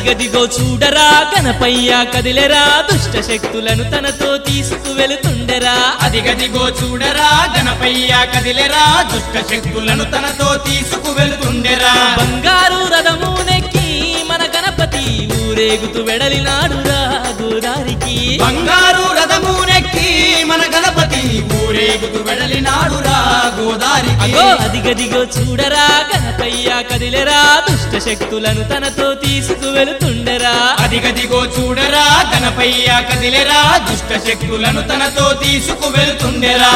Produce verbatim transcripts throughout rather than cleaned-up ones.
అదిగదిగో చూడరా గణపయ్య కదిలెరా దుష్ట శక్తులను తనతో తీసుకు వెళుతుండెరా అదిగదిగో చూడరా గణపయ్య కదిలెరా దుష్ట శక్తులను తనతో తీసుకు వెళుతుండెరా బంగారు రథము నెక్కి మన గణపతి ఊరేగుతూ వెడలినాడురా గోదారికి బంగారు రథము నెక్కి మన గణపతి ఊరేగుతూ వెడలినాడురా గోదారికి అగో అదిగదిగో చూడరా గణపయ్య కదిలెరా దుష్ట శక్తులను తనతో తీసుకు వెళుతుండెరా అదిగదిగో చూడరా గణపయ్య కదిలెరా దుష్ట శక్తులను తనతో తీసుకు వెళుతుండెరా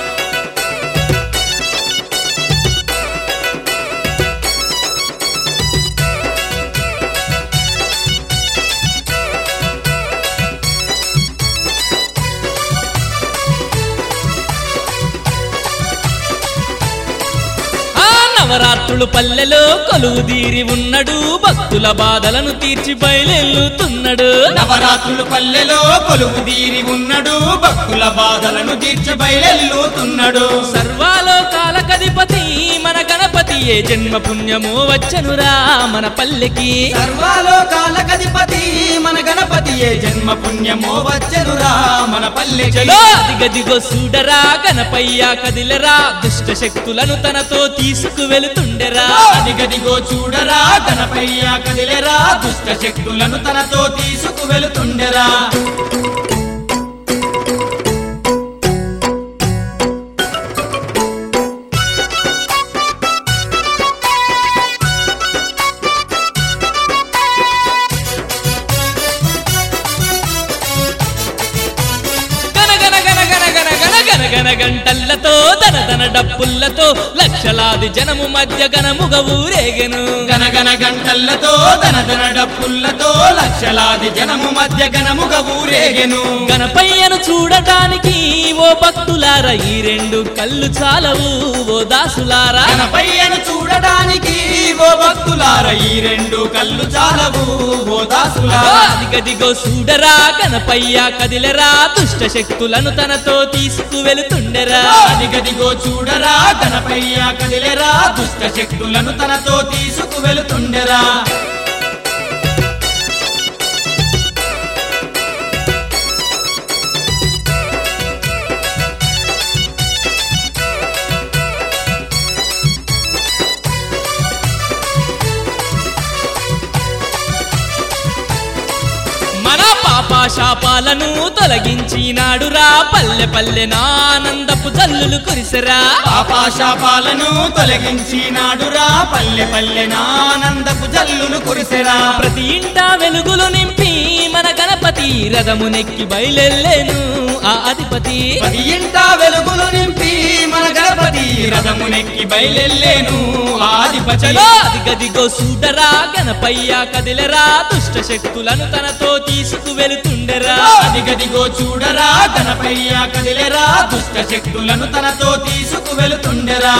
నవరాత్రులు పల్లెలో కొలువుదీరి ఉన్నడు భక్తుల బాధలను తీర్చి బయలెల్లుతున్నాడు నవరాత్రులు పల్లెలో కొలువుదీరి ఉన్నడు భక్తుల బాధలను తీర్చి బయలెల్లుతున్నాడు సర్వాలోకాల కధిపతి మన గణపతి ఏ జన్మ పుణ్యమో వచ్చనురా మన పల్లెకి సర్వాలోకాల కధిపతి మన గణపతి ఏ జన్మ పుణ్యమో వచ్చనురా మన పల్లెకి అదిగదిగో చూడరా గణపయ్య కదిలెరా దుష్ట శక్తులను తనతో తీసుకు వెళుతుండెరా అదిగదిగో చూడరా గణపయ్య కదిలెరా దుష్ట శక్తులను తనతో తీసుకు వెళుతుండెరా గన గంటల్లతో ధన ధన డప్పుల్లతో లక్షలాది జనము మధ్య గణముగ ఊరేగెను గనగన గంటల్లతో ధన ధన డప్పుల్లతో లక్షలాది జనము మధ్య గణముగ ఊరేగెను గణపయ్యను చూడటానికి ఓ భక్తులారా ఈ రెండు కళ్ళు చాలవు ఓ దాసులారా గణపయ్యను చూడడానికి ఓ భక్తులారా ఈ రెండు కళ్ళు చాలవు ఓ దాసులారా అదిగదిగో చూడరా గణపయ్య కదిలెరా దుష్ట శక్తులను తనతో తీసుకు వెళుతుండెరా అదిగదిగో చూడరా గణపయ్య కదిలెరా దుష్ట శక్తులను తనతో తీసుకు వెళుతుండెరా పాపాశాపాలను తొలగించినాడురా పల్లె పల్లె నానందపు జల్లులు కురిసెరా పాపాశాపాలను తొలగించినాడురా పల్లె పల్లె నానందపు జల్లులు కురిసెరా ప్రతి ఇంట వెలుగులు నింపి మన గణపతి రథము నెక్కి బయలెల్లేను ఆ అధిపతి ప్రతి ఇంట వెలుగులు నింపి మన గణపతి రథము నెక్కి బయలెల్లేను ఆ అధిపతి అదిగదిగో చూడరా గణపయ్య కదిలెరా దుష్ట శక్తులను తనతో తీసుకు వెళుతుండెరా అదిగదిగో చూడరా గణపయ్య కదిలెరా దుష్ట శక్తులను తనతో తీసుకు వెళుతుండెరా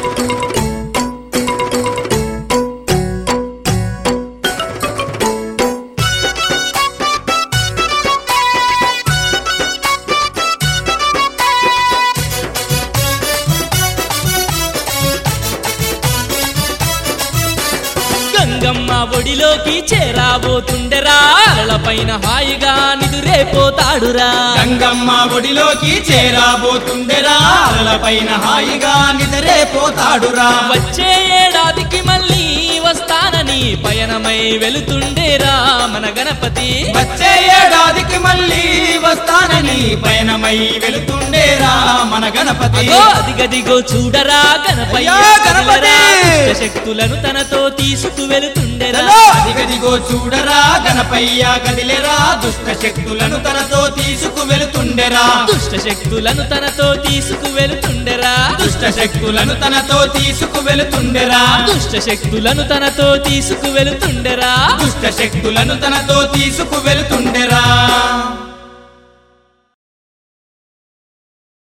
గంగమ్మ ఒడిలోకి చేరాబోతుండెరా అలపైన హాయిగా నిదురేపోతాడురా గంగమ్మ ఒడిలోకి చేరాబోతుండెరా అలపైన హాయిగా నిద్రేపోతాడురా వచ్చే ఏడాదికి మళ్ళీ వస్తానని పయనమై వెళుతుండేరా మన గణపతి వచ్చే ఏడాదికి మళ్ళీ వస్తానని పయనమై వెళుతుండేరా మన గణపతి అదిగదిగో చూడరా గణపయ్య గణపతి శక్తులను తనతో తీసుకు వెళుతుండెరా అదిగదిగో చూడరా గణపయ్య కదిలెరా దుష్ట శక్తులను తనతో తీసుకు వెళుతుండెరా దుష్ట శక్తులను తనతో తీసుకు వెళుతుండెరా దుష్ట శక్తులను తనతో తీసుకు వెళుతుండెరా దుష్ట శక్తులను తనతో తీసుకు వెళుతుండెరా దుష్ట శక్తులను తనతో తీసుకు వెళుతుండెరా